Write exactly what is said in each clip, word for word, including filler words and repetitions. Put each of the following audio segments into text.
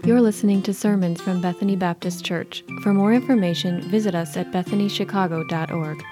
You're listening to sermons from Bethany Baptist Church. For more information, visit us at bethany chicago dot org.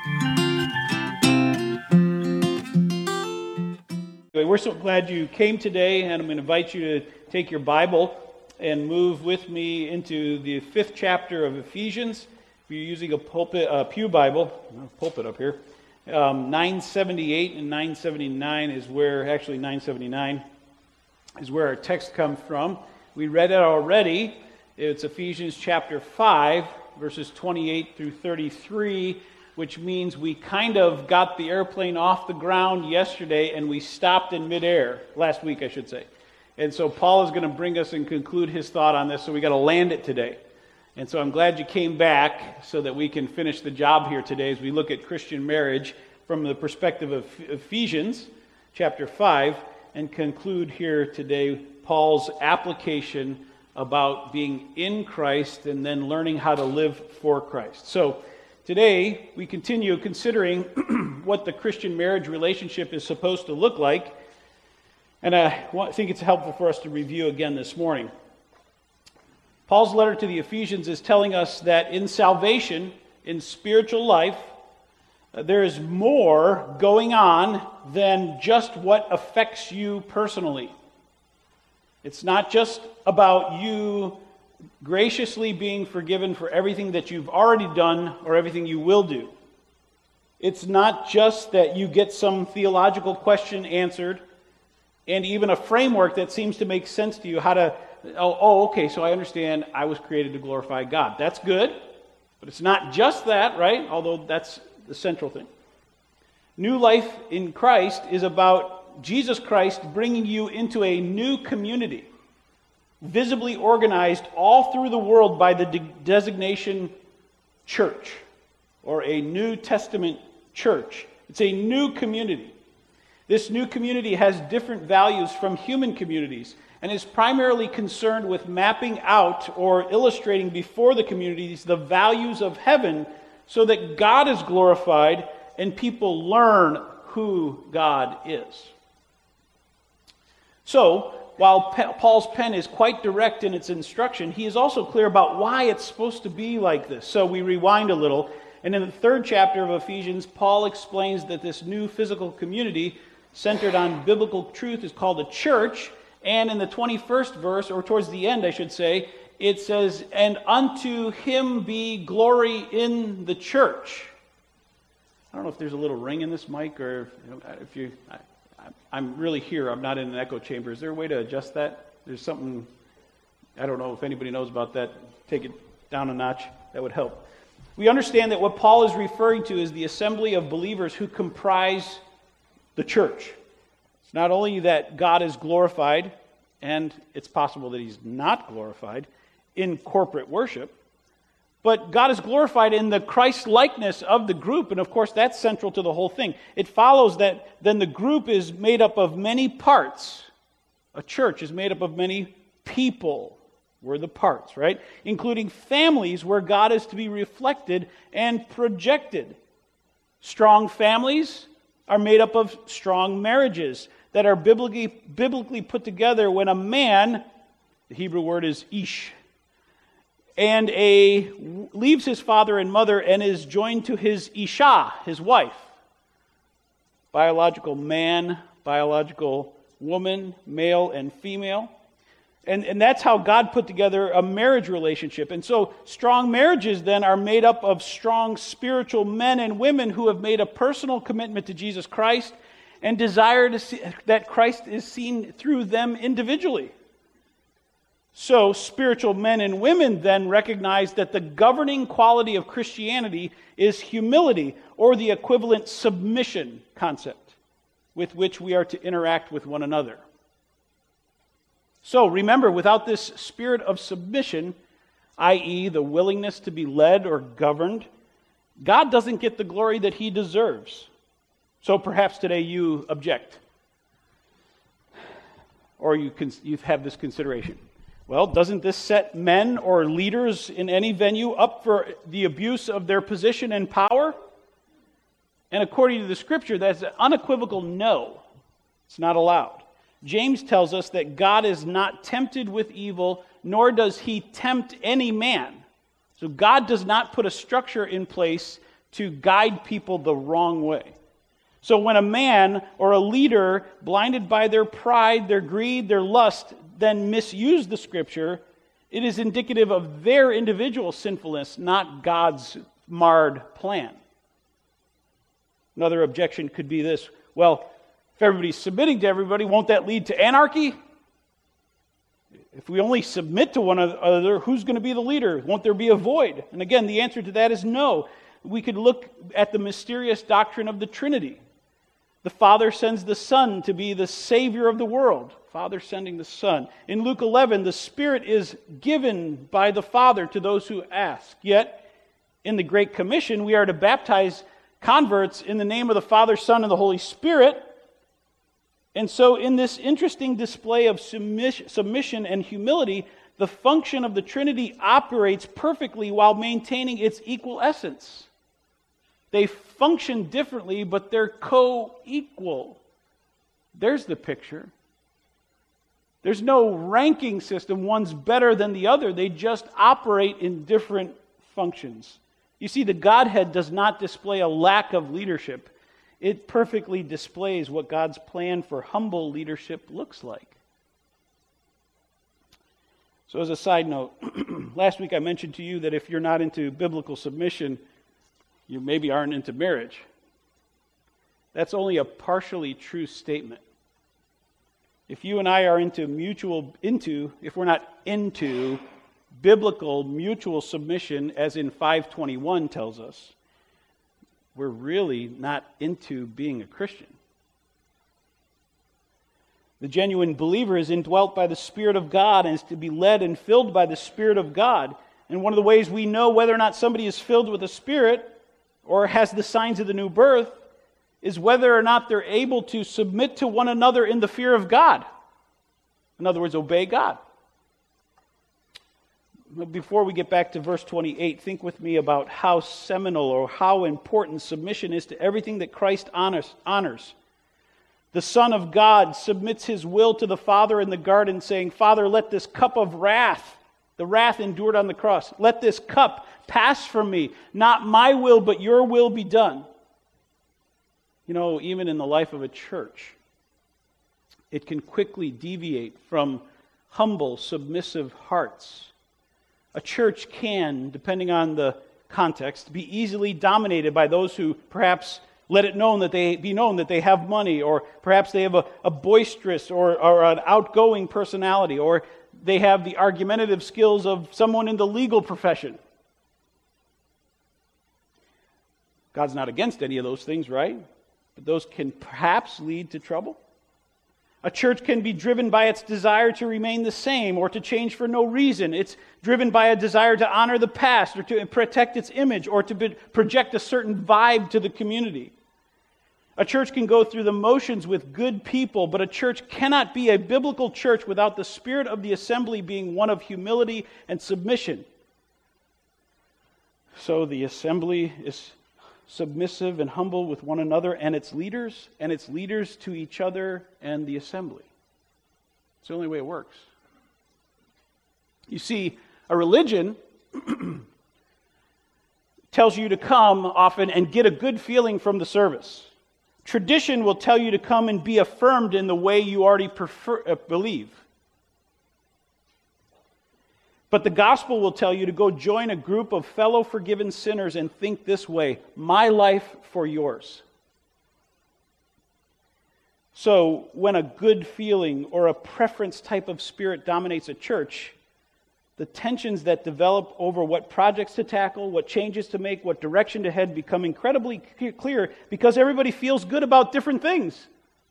We're so glad you came today, and I'm going to invite you to take your Bible and move with me into the fifth chapter of Ephesians. If you're using a pulpit, a pew Bible, a pulpit up here, um, nine seventy-eight and nine seventy-nine is where, actually nine seventy-nine is where our text comes from. We read it already. It's Ephesians chapter five, verses twenty-eight through thirty-three, which means we kind of got the airplane off the ground yesterday and we stopped in midair, last week I should say. And so Paul is going to bring us and conclude his thought on this, so we got to land it today. And so I'm glad you came back so that we can finish the job here today as we look at Christian marriage from the perspective of Ephesians chapter five and conclude here today Paul's application about being in Christ and then learning how to live for Christ. So today we continue considering what the Christian marriage relationship is supposed to look like. And I think it's helpful for us to review again this morning. Paul's letter to the Ephesians is telling us that in salvation, in spiritual life, there is more going on than just what affects you personally. It's not just about you graciously being forgiven for everything that you've already done or everything you will do. It's not just that you get some theological question answered and even a framework that seems to make sense to you, how to, oh, oh, okay, so I understand I was created to glorify God. That's good, but it's not just that, right? Although that's the central thing. New life in Christ is about Jesus Christ bringing you into a new community, visibly organized all through the world by the de- designation church, or a New Testament church. It's a new community. This new community has different values from human communities and is primarily concerned with mapping out or illustrating before the communities the values of heaven so that God is glorified and people learn who God is. So, while Paul's pen is quite direct in its instruction, he is also clear about why it's supposed to be like this. So we rewind a little, and in the third chapter of Ephesians, Paul explains that this new physical community centered on biblical truth is called a church, and in the twenty-first verse, or towards the end I should say, it says, "And unto him be glory in the church." I don't know if there's a little ring in this mic, or if you... I, I'm really here. I'm not in an echo chamber. Is there a way to adjust that? There's something, I don't know if anybody knows about that. Take it down a notch. That would help. We understand that what Paul is referring to is the assembly of believers who comprise the church. It's not only that God is glorified, and it's possible that he's not glorified in corporate worship, but God is glorified in the Christ-likeness of the group, and of course that's central to the whole thing. It follows that then the group is made up of many parts. A church is made up of many people. We're the parts, right? Including families where God is to be reflected and projected. Strong families are made up of strong marriages that are biblically, biblically put together when a man, the Hebrew word is ish, and a leaves his father and mother and is joined to his isha, his wife. Biological man, biological woman, male and female. And, and that's how God put together a marriage relationship. And so strong marriages then are made up of strong spiritual men and women who have made a personal commitment to Jesus Christ and desire to see that Christ is seen through them individually. So, spiritual men and women then recognize that the governing quality of Christianity is humility, or the equivalent submission concept, with which we are to interact with one another. So, remember, without this spirit of submission, that is the willingness to be led or governed, God doesn't get the glory that he deserves. So perhaps today you object, or you, cons- you have this consideration. Well, doesn't this set men or leaders in any venue up for the abuse of their position and power? And according to the Scripture, that's an unequivocal no. It's not allowed. James tells us that God is not tempted with evil, nor does he tempt any man. So God does not put a structure in place to guide people the wrong way. So when a man or a leader, blinded by their pride, their greed, their lust, then misuse the Scripture, it is indicative of their individual sinfulness, not God's marred plan. Another objection could be this: well, if everybody's submitting to everybody, won't that lead to anarchy? If we only submit to one another, who's going to be the leader? Won't there be a void? And again, the answer to that is no. We could look at the mysterious doctrine of the Trinity. The Father sends the Son to be the Savior of the world. Father sending the Son. In Luke eleven, the Spirit is given by the Father to those who ask. Yet, in the Great Commission, we are to baptize converts in the name of the Father, Son, and the Holy Spirit. And so in this interesting display of submission and humility, the function of the Trinity operates perfectly while maintaining its equal essence. They function differently, but they're co-equal. There's the picture. There's no ranking system. One's better than the other. They just operate in different functions. You see, the Godhead does not display a lack of leadership. It perfectly displays what God's plan for humble leadership looks like. So as a side note, last week I mentioned to you that if you're not into biblical submission, you maybe aren't into marriage. That's only a partially true statement. If you and I are into mutual, into, if we're not into biblical mutual submission, as in five twenty-one tells us, we're really not into being a Christian. The genuine believer is indwelt by the Spirit of God and is to be led and filled by the Spirit of God. And one of the ways we know whether or not somebody is filled with the Spirit or has the signs of the new birth is whether or not they're able to submit to one another in the fear of God. In other words, obey God. Before we get back to verse twenty-eight, think with me about how seminal or how important submission is to everything that Christ honors. honors. The Son of God submits his will to the Father in the garden, saying, Father, let this cup of wrath, the wrath endured on the cross, let this cup pass from me. Not my will, but your will be done. You know, even in the life of a church, it can quickly deviate from humble, submissive hearts. A church can, depending on the context, be easily dominated by those who perhaps let it known that they be known that they have money, or perhaps they have a, a boisterous or, or an outgoing personality, or they have the argumentative skills of someone in the legal profession. God's not against any of those things, right? But those can perhaps lead to trouble. A church can be driven by its desire to remain the same or to change for no reason. It's driven by a desire to honor the past or to protect its image or to be, project a certain vibe to the community. A church can go through the motions with good people, but a church cannot be a biblical church without the spirit of the assembly being one of humility and submission. So the assembly is submissive and humble with one another and its leaders, and its leaders to each other and the assembly. It's the only way it works. You see, a religion tells you to come often and get a good feeling from the service. Tradition will tell you to come and be affirmed in the way you already prefer, uh, believe. But the gospel will tell you to go join a group of fellow forgiven sinners and think this way: my life for yours. So when a good feeling or a preference type of spirit dominates a church, the tensions that develop over what projects to tackle, what changes to make, what direction to head become incredibly clear because everybody feels good about different things.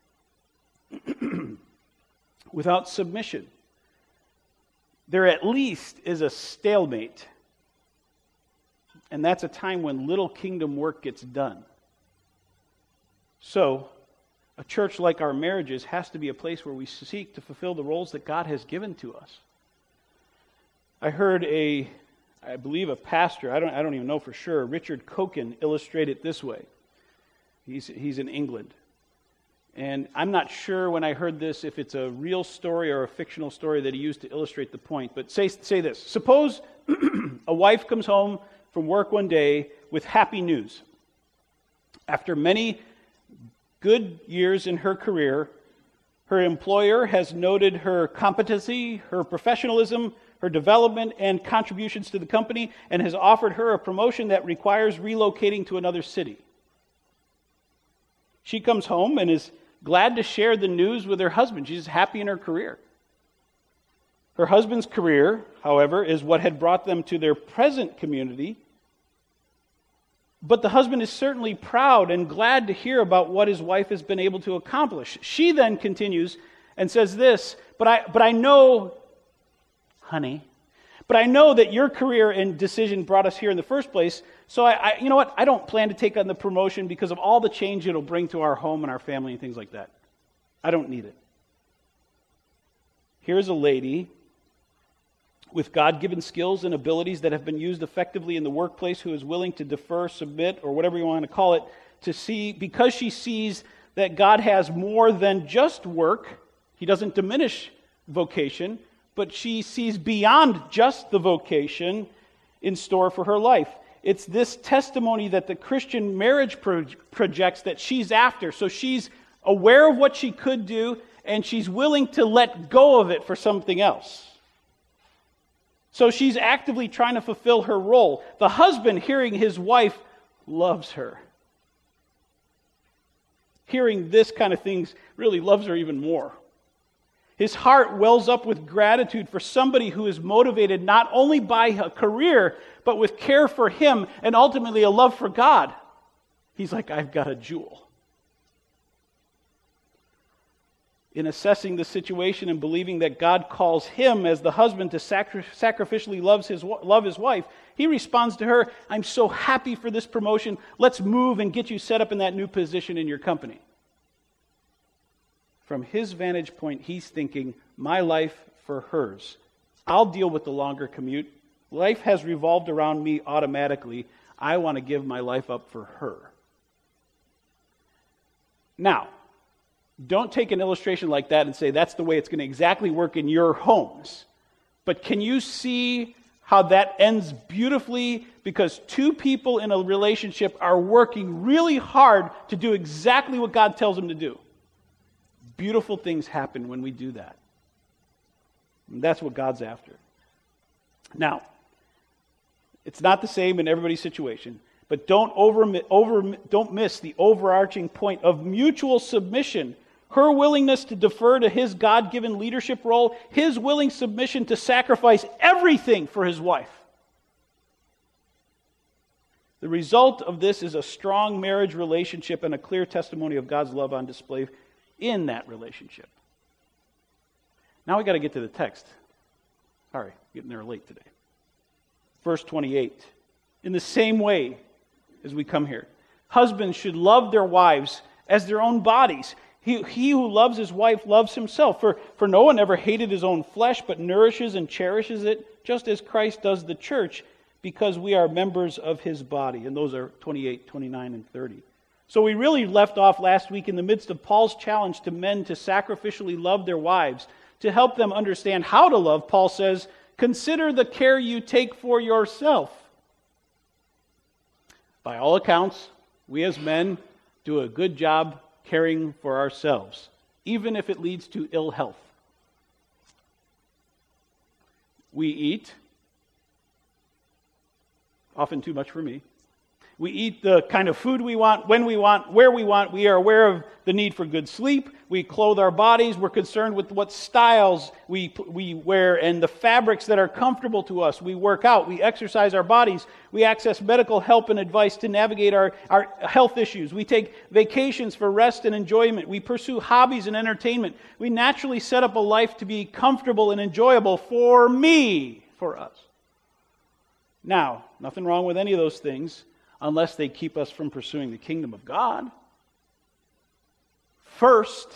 Without submission, there at least is a stalemate. And that's a time when little kingdom work gets done. So, a church like our marriages has to be a place where we seek to fulfill the roles that God has given to us. I heard a, I believe a pastor, I don't, I don't even know for sure, Richard Coken illustrate it this way. He's, he's in England. And I'm not sure when I heard this if it's a real story or a fictional story that he used to illustrate the point. But say, say this. Suppose a wife comes home from work one day with happy news. After many good years in her career, her employer has noted her competency, her professionalism, her development, and contributions to the company, and has offered her a promotion that requires relocating to another city. She comes home and is glad to share the news with her husband. She's happy in her career. Her husband's career, however, is what had brought them to their present community. But the husband is certainly proud and glad to hear about what his wife has been able to accomplish. She then continues and says this, but I, but I know, honey, but I know that your career and decision brought us here in the first place, so I, I, you know what, I don't plan to take on the promotion because of all the change it'll bring to our home and our family and things like that. I don't need it. Here's a lady with God-given skills and abilities that have been used effectively in the workplace who is willing to defer, submit, or whatever you want to call it, to see, because she sees that God has more than just work. He doesn't diminish vocation, but she sees beyond just the vocation in store for her life. It's this testimony that the Christian marriage pro- projects that she's after. So she's aware of what she could do, and she's willing to let go of it for something else. So she's actively trying to fulfill her role. The husband, hearing his wife, loves her. Hearing this kind of things really loves her even more. His heart wells up with gratitude for somebody who is motivated not only by a career, but with care for him and ultimately a love for God. He's like, I've got a jewel. In assessing the situation and believing that God calls him as the husband to sacri- sacrificially loves his, love his wife, he responds to her, I'm so happy for this promotion. Let's move and get you set up in that new position in your company. From his vantage point, he's thinking, my life for hers. I'll deal with the longer commute. Life has revolved around me automatically. I want to give my life up for her. Now, don't take an illustration like that and say that's the way it's going to exactly work in your homes. But can you see how that ends beautifully because two people in a relationship are working really hard to do exactly what God tells them to do? Beautiful things happen when we do that. And that's what God's after. Now, it's not the same in everybody's situation, but don't over, over don't miss the overarching point of mutual submission. Her willingness to defer to his God-given leadership role, his willing submission to sacrifice everything for his wife. The result of this is a strong marriage relationship and a clear testimony of God's love on display in that relationship. Now we got to get to the text. Sorry, getting there late today. Verse twenty-eight. In the same way as we come here, husbands should love their wives as their own bodies. He, he who loves his wife loves himself. For, for no one ever hated his own flesh, but nourishes and cherishes it, just as Christ does the church, because we are members of his body. And those are twenty-eight, twenty-nine, and thirty. So we really left off last week in the midst of Paul's challenge to men to sacrificially love their wives. To help them understand how to love, Paul says, consider the care you take for yourself. By all accounts, we as men do a good job caring for ourselves, even if it leads to ill health. We eat, often too much for me. We eat the kind of food we want, when we want, where we want. We are aware of the need for good sleep. We clothe our bodies. We're concerned with what styles we, we wear and the fabrics that are comfortable to us. We work out. We exercise our bodies. We access medical help and advice to navigate our, our health issues. We take vacations for rest and enjoyment. We pursue hobbies and entertainment. We naturally set up a life to be comfortable and enjoyable for me, for us. Now, nothing wrong with any of those things, unless they keep us from pursuing the kingdom of God. First,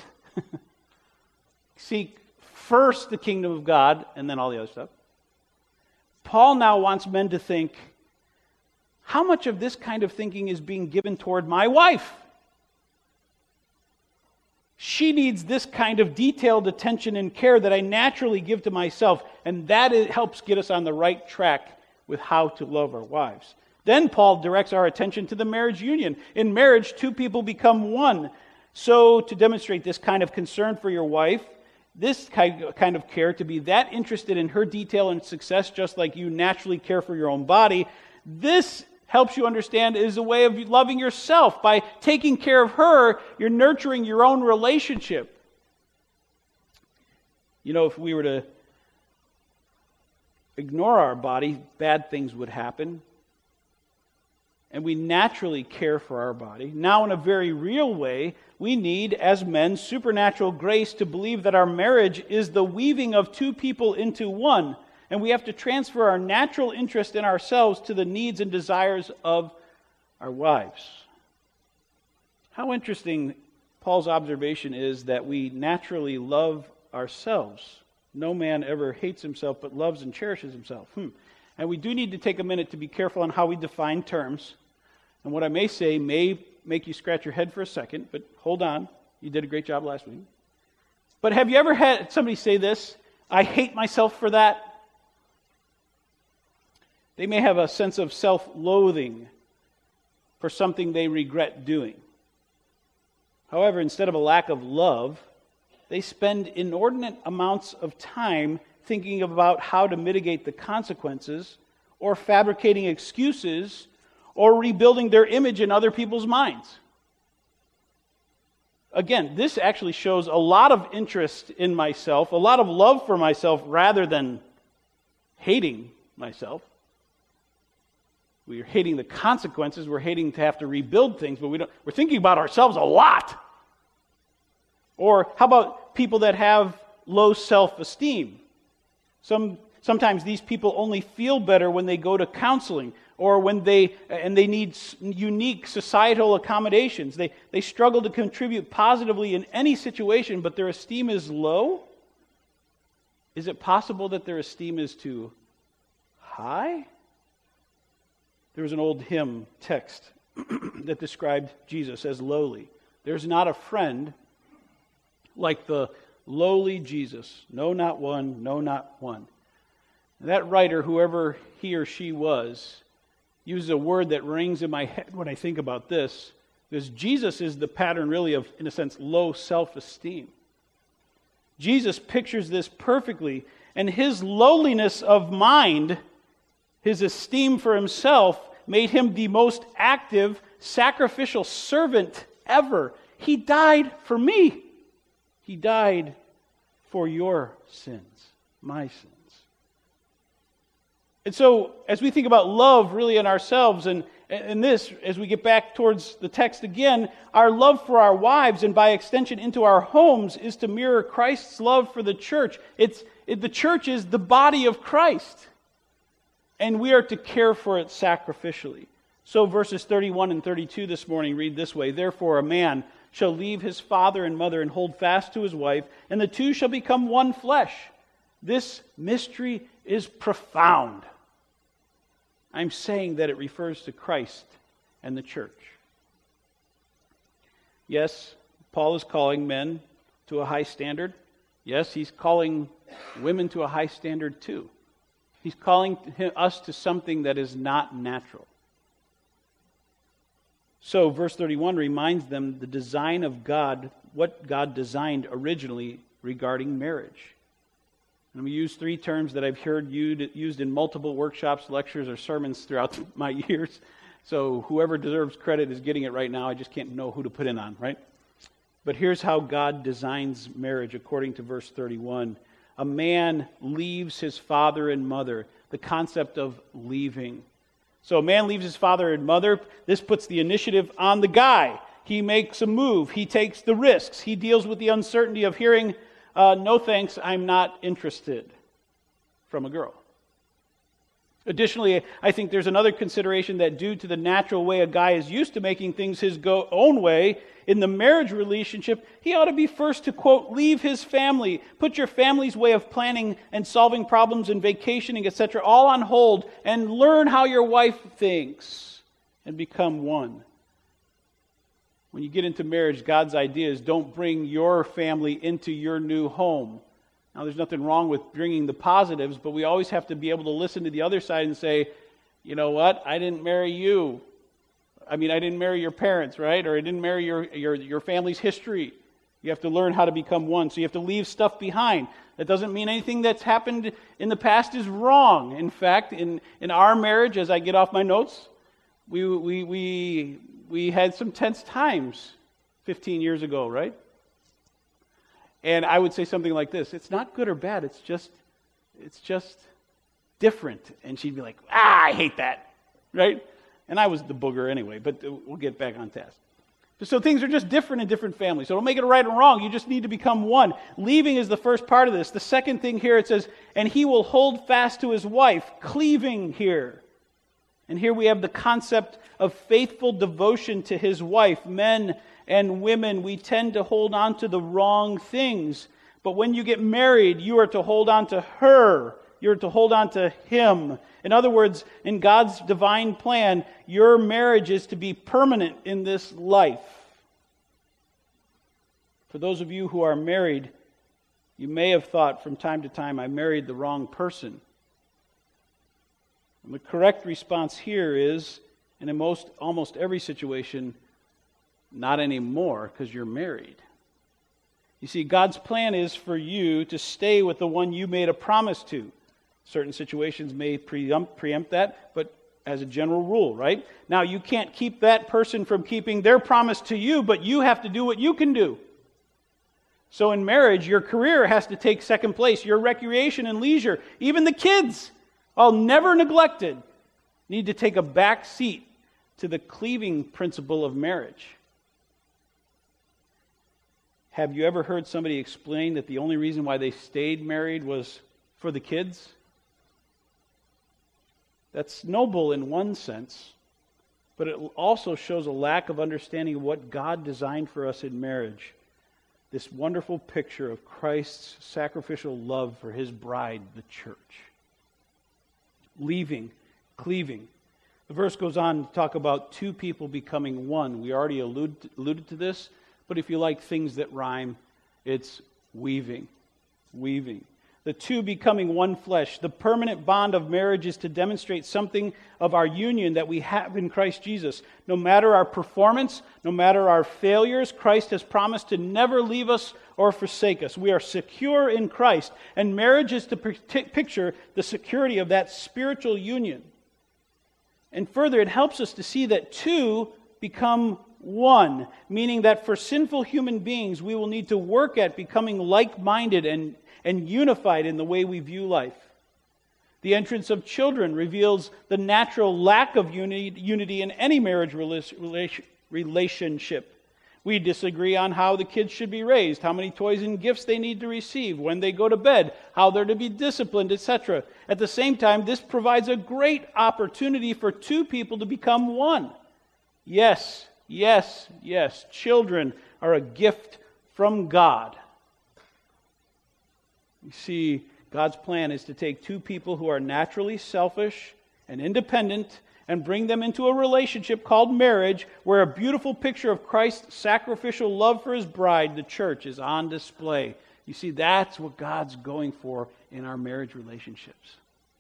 seek first the kingdom of God, and then all the other stuff. Paul now wants men to think, how much of this kind of thinking is being given toward my wife? She needs this kind of detailed attention and care that I naturally give to myself, and that is, helps get us on the right track with how to love our wives. Then Paul directs our attention to the marriage union. In marriage, two people become one. So to demonstrate this kind of concern for your wife, this kind of care, to be that interested in her detail and success just like you naturally care for your own body, this helps you understand is a way of loving yourself. By taking care of her, you're nurturing your own relationship. You know, if we were to ignore our body, bad things would happen. And we naturally care for our body. Now, in a very real way, we need, as men, supernatural grace to believe that our marriage is the weaving of two people into one. And we have to transfer our natural interest in ourselves to the needs and desires of our wives. How interesting Paul's observation is that we naturally love ourselves. No man ever hates himself but loves and cherishes himself. Hmm. And we do need to take a minute to be careful on how we define terms. And what I may say may make you scratch your head for a second, but hold on. You did a great job last week. But have you ever had somebody say this? I hate myself for that. They may have a sense of self-loathing for something they regret doing. However, instead of a lack of love, they spend inordinate amounts of time thinking about how to mitigate the consequences, or fabricating excuses, or rebuilding their image in other people's minds. Again, this actually shows a lot of interest in myself, a lot of love for myself, rather than hating myself. We're hating the consequences. We're hating to have to rebuild things, but we don't, we're thinking about ourselves a lot. Or how about people that have low self-esteem? Some, sometimes these people only feel better when they go to counseling, or when they and they need unique societal accommodations. They, they struggle to contribute positively in any situation, but their esteem is low. Is it possible that their esteem is too high? There was an old hymn text that described Jesus as lowly. There's not a friend like the lowly Jesus. No, not one. No, not one. That writer, whoever he or she was, uses a word that rings in my head when I think about this, because Jesus is the pattern really of, in a sense, low self-esteem. Jesus pictures this perfectly, and his lowliness of mind, his esteem for himself, made him the most active, sacrificial servant ever. He died for me. He died for your sins, my sins. And so, as we think about love really in ourselves, and, and this, as we get back towards the text again, our love for our wives, and by extension into our homes, is to mirror Christ's love for the church. It's it, the church is the body of Christ, and we are to care for it sacrificially. So verses thirty-one and thirty-two this morning read this way: Therefore a man shall leave his father and mother and hold fast to his wife, and the two shall become one flesh. This mystery is profound. I'm saying that it refers to Christ and the church. Yes, Paul is calling men to a high standard. Yes, he's calling women to a high standard too. He's calling us to something that is not natural. So verse thirty-one reminds them the design of God, what God designed originally regarding marriage. And we use three terms that I've heard used in multiple workshops, lectures, or sermons throughout my years. So whoever deserves credit is getting it right now. I just can't know who to put in on, right? But here's how God designs marriage according to verse thirty-one. A man leaves his father and mother. The concept of leaving. So a man leaves his father and mother. This puts the initiative on the guy. He makes a move. He takes the risks. He deals with the uncertainty of hearing, Uh, no thanks, I'm not interested, from a girl. Additionally, I think there's another consideration that due to the natural way a guy is used to making things his go- own way, in the marriage relationship, he ought to be first to, quote, leave his family, put your family's way of planning and solving problems and vacationing, et cetera, all on hold, and learn how your wife thinks and become one. When you get into marriage, God's idea is don't bring your family into your new home. Now, there's nothing wrong with bringing the positives, but we always have to be able to listen to the other side and say, you know what, I didn't marry you. I mean, I didn't marry your parents, right? Or I didn't marry your, your, your family's history. You have to learn how to become one. So you have to leave stuff behind. That doesn't mean anything that's happened in the past is wrong. In fact, in, in our marriage, as I get off my notes, we we we we had some tense times fifteen years ago, right? And I would say something like this: it's not good or bad, it's just it's just different. And she'd be like, ah, I hate that, right? And I was the booger anyway, but we'll get back on task. So things are just different in different families. So don't make it right or wrong. You just need to become one. Leaving is the first part of this. The second thing here, it says, and he will hold fast to his wife, cleaving here. And here we have the concept of faithful devotion to his wife. Men and women, we tend to hold on to the wrong things. But when you get married, you are to hold on to her. You're to hold on to him. In other words, in God's divine plan, your marriage is to be permanent in this life. For those of you who are married, you may have thought from time to time, I married the wrong person. And the correct response here is, and in most, almost every situation, not anymore, because you're married. You see, God's plan is for you to stay with the one you made a promise to. Certain situations may preempt, preempt that, but as a general rule, right? Now, you can't keep that person from keeping their promise to you, but you have to do what you can do. So in marriage, your career has to take second place. Your recreation and leisure, even the kids, all never neglected, need to take a back seat to the cleaving principle of marriage. Have you ever heard somebody explain that the only reason why they stayed married was for the kids? That's noble in one sense, but it also shows a lack of understanding of what God designed for us in marriage. This wonderful picture of Christ's sacrificial love for his bride, the church. Leaving, cleaving. The verse goes on to talk about two people becoming one. We already alluded, alluded to this, but if you like things that rhyme, it's weaving. Weaving. The two becoming one flesh. The permanent bond of marriage is to demonstrate something of our union that we have in Christ Jesus. No matter our performance, no matter our failures, Christ has promised to never leave us or forsake us. We are secure in Christ, and marriage is to picture the security of that spiritual union. And further, it helps us to see that two become one, meaning that for sinful human beings, we will need to work at becoming like-minded and and unified in the way we view life. The entrance of children reveals the natural lack of uni- unity in any marriage rela- relationship. We disagree on how the kids should be raised, how many toys and gifts they need to receive, when they go to bed, how they're to be disciplined, et cetera. At the same time, this provides a great opportunity for two people to become one. Yes, yes, yes, children are a gift from God. You see, God's plan is to take two people who are naturally selfish and independent and bring them into a relationship called marriage, where a beautiful picture of Christ's sacrificial love for his bride, the church, is on display. You see, that's what God's going for in our marriage relationships.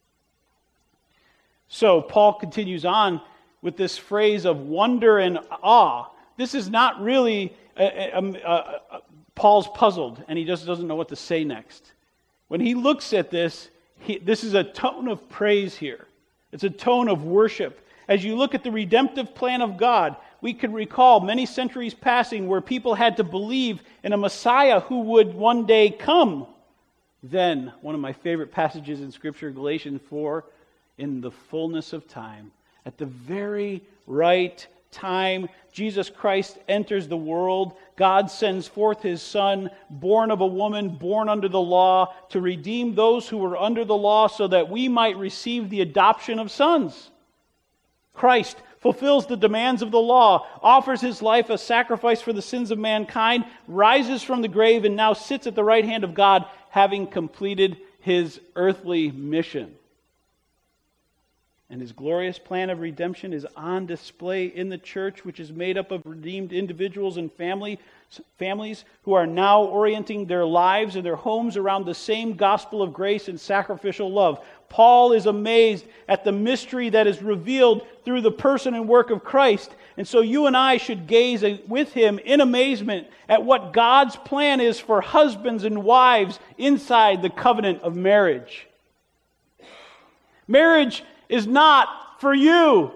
So, Paul continues on with this phrase of wonder and awe. This is not really, a, a, a, a, Paul's puzzled, and he just doesn't know what to say next. When he looks at this, he, this is a tone of praise here. It's a tone of worship. As you look at the redemptive plan of God, we can recall many centuries passing where people had to believe in a Messiah who would one day come. Then, one of my favorite passages in Scripture, Galatians four, in the fullness of time, at the very right time, Jesus Christ enters the world. God sends forth his Son, born of a woman, born under the law, to redeem those who were under the law so that we might receive the adoption of sons. Christ fulfills the demands of the law, offers his life a sacrifice for the sins of mankind, rises from the grave, and now sits at the right hand of God, having completed his earthly mission. And his glorious plan of redemption is on display in the church, which is made up of redeemed individuals and family, families who are now orienting their lives and their homes around the same gospel of grace and sacrificial love. Paul is amazed at the mystery that is revealed through the person and work of Christ. And so you and I should gaze with him in amazement at what God's plan is for husbands and wives inside the covenant of marriage. Marriage is not for you.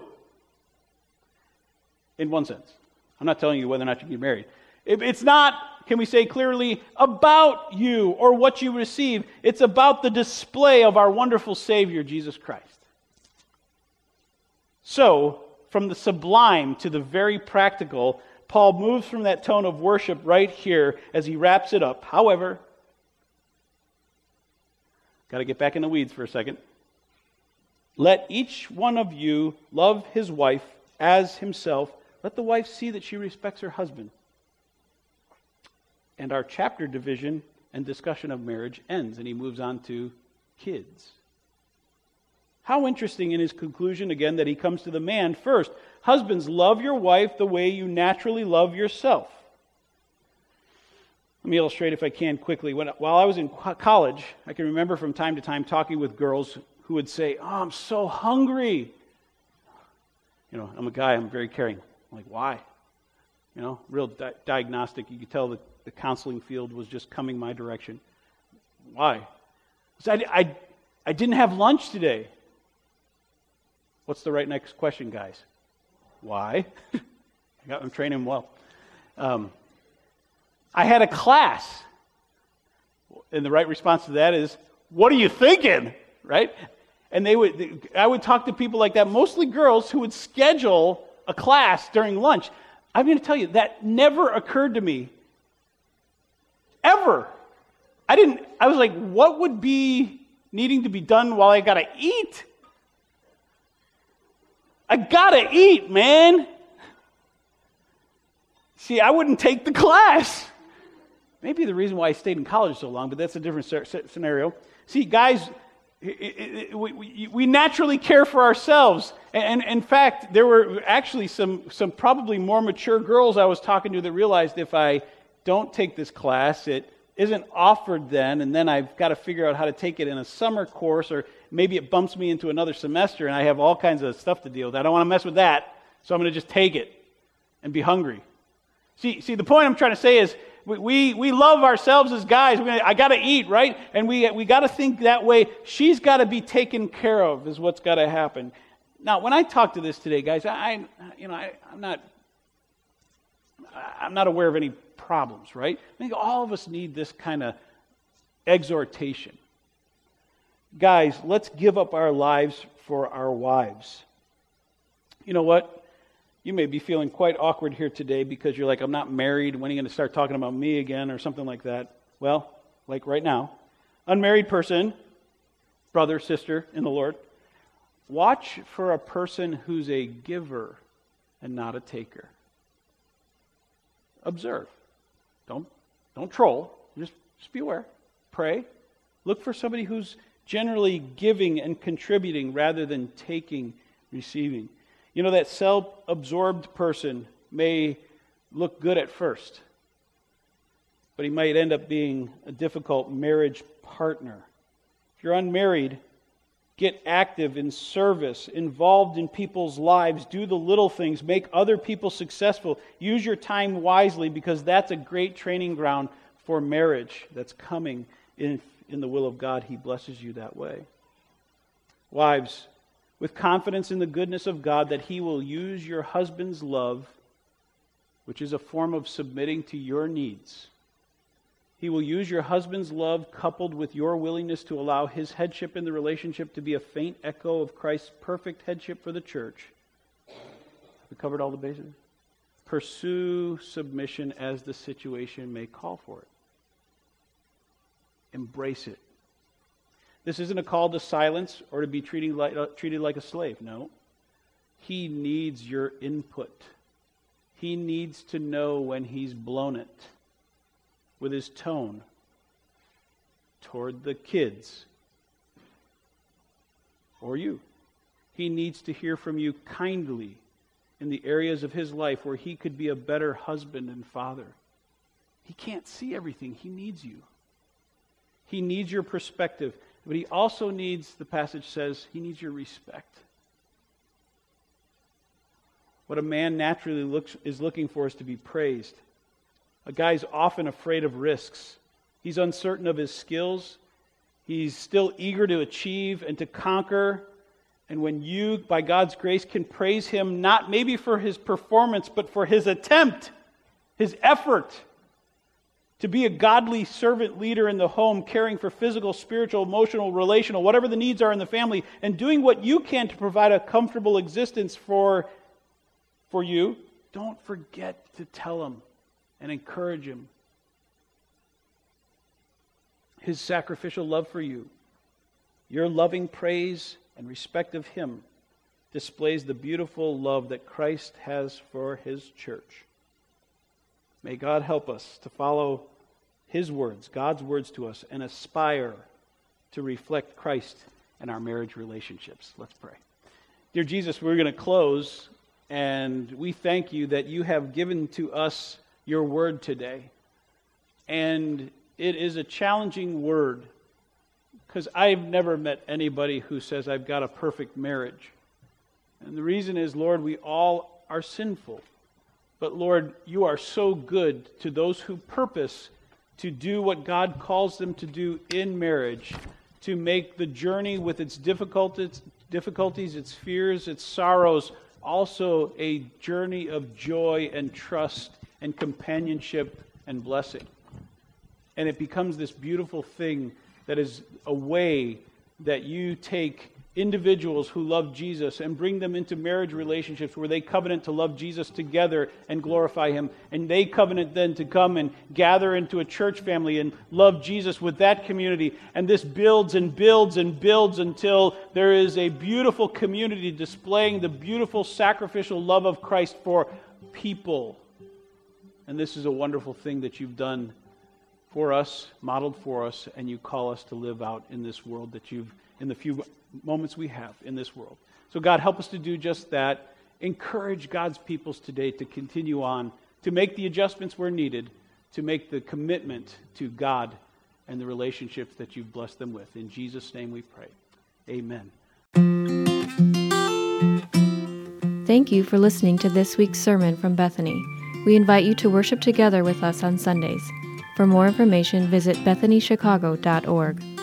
In one sense. I'm not telling you whether or not you get married. It's not, can we say clearly, about you or what you receive. It's about the display of our wonderful Savior, Jesus Christ. So, from the sublime to the very practical, Paul moves from that tone of worship right here as he wraps it up. However, got to get back in the weeds for a second. Let each one of you love his wife as himself. Let the wife see that she respects her husband. And our chapter division and discussion of marriage ends, and he moves on to kids. How interesting in his conclusion, again, that he comes to the man first. Husbands, love your wife the way you naturally love yourself. Let me illustrate if I can quickly. When, while I was in college, I can remember from time to time talking with girls who would say, oh, I'm so hungry. You know, I'm a guy, I'm very caring. I'm like, why? You know, real di- diagnostic. You could tell that the counseling field was just coming my direction. Why? Because I, I, I didn't have lunch today. What's the right next question, guys? Why? I'm training well. Um, I had a class. And the right response to that is, what are you thinking? Right? And they would, I would talk to people like that, mostly girls who would schedule a class during lunch. I'm going to tell you, that never occurred to me. Ever. I didn't, I was like, what would be needing to be done while I got to eat? I got to eat, man. See, I wouldn't take the class. Maybe the reason why I stayed in college so long, but that's a different scenario. See, guys, It, it, we, we naturally care for ourselves. And, and in fact, there were actually some, some probably more mature girls I was talking to that realized if I don't take this class, it isn't offered then, and then I've got to figure out how to take it in a summer course, or maybe it bumps me into another semester and I have all kinds of stuff to deal with. I don't want to mess with that, so I'm going to just take it and be hungry. See, see, the point I'm trying to say is, We, we we love ourselves as guys. We, I got to eat, right? And we we got to think that way. She's got to be taken care of is what's got to happen. Now, when I talk to this today, guys, I you know I, I'm not I'm not aware of any problems, right? I think all of us need this kind of exhortation. Guys, let's give up our lives for our wives. You know what? You may be feeling quite awkward here today because you're like, I'm not married. When are you going to start talking about me again or something like that? Well, like right now, unmarried person, brother, sister in the Lord, watch for a person who's a giver and not a taker. Observe. Don't, don't troll. Just, just be aware. Pray. Look for somebody who's generally giving and contributing rather than taking, receiving. You know, that self-absorbed person may look good at first, but he might end up being a difficult marriage partner. If you're unmarried, get active in service, involved in people's lives, do the little things, make other people successful. Use your time wisely, because that's a great training ground for marriage that's coming in, in the will of God. He blesses you that way. Wives, with confidence in the goodness of God that He will use your husband's love, which is a form of submitting to your needs. He will use your husband's love coupled with your willingness to allow his headship in the relationship to be a faint echo of Christ's perfect headship for the church. Have we covered all the bases? Pursue submission as the situation may call for it. Embrace it. This isn't a call to silence or to be treated like, uh, treated like a slave. No. He needs your input. He needs to know when he's blown it with his tone toward the kids or you. He needs to hear from you kindly in the areas of his life where he could be a better husband and father. He can't see everything. He needs you. He needs your perspective. But he also needs, the passage says, he needs your respect. What a man naturally looks, is looking for is to be praised. A guy's often afraid of risks. He's uncertain of his skills. He's still eager to achieve and to conquer. And when you, by God's grace, can praise him, not maybe for his performance, but for his attempt, his effort to be a godly servant leader in the home, caring for physical, spiritual, emotional, relational, whatever the needs are in the family, and doing what you can to provide a comfortable existence for, for you, don't forget to tell him and encourage him. His sacrificial love for you, your loving praise and respect of him, displays the beautiful love that Christ has for his church. May God help us to follow his words, God's words to us, and aspire to reflect Christ in our marriage relationships. Let's pray. Dear Jesus, we're going to close, and we thank you that you have given to us your word today. And it is a challenging word, because I've never met anybody who says, I've got a perfect marriage. And the reason is, Lord, we all are sinful. But Lord, you are so good to those who purpose to do what God calls them to do in marriage, to make the journey with its difficulties, difficulties, its fears, its sorrows, also a journey of joy and trust and companionship and blessing. And it becomes this beautiful thing that is a way that you take individuals who love Jesus and bring them into marriage relationships where they covenant to love Jesus together and glorify him. And they covenant then to come and gather into a church family and love Jesus with that community. And this builds and builds and builds until there is a beautiful community displaying the beautiful sacrificial love of Christ for people. And this is a wonderful thing that you've done for us, modeled for us, and you call us to live out in this world that you've, in the few moments we have in this world. So God, help us to do just that. Encourage God's peoples today to continue on, to make the adjustments where needed, to make the commitment to God and the relationships that you've blessed them with. In Jesus' name we pray. Amen. Thank you for listening to this week's sermon from Bethany. We invite you to worship together with us on Sundays. For more information, visit bethany chicago dot org.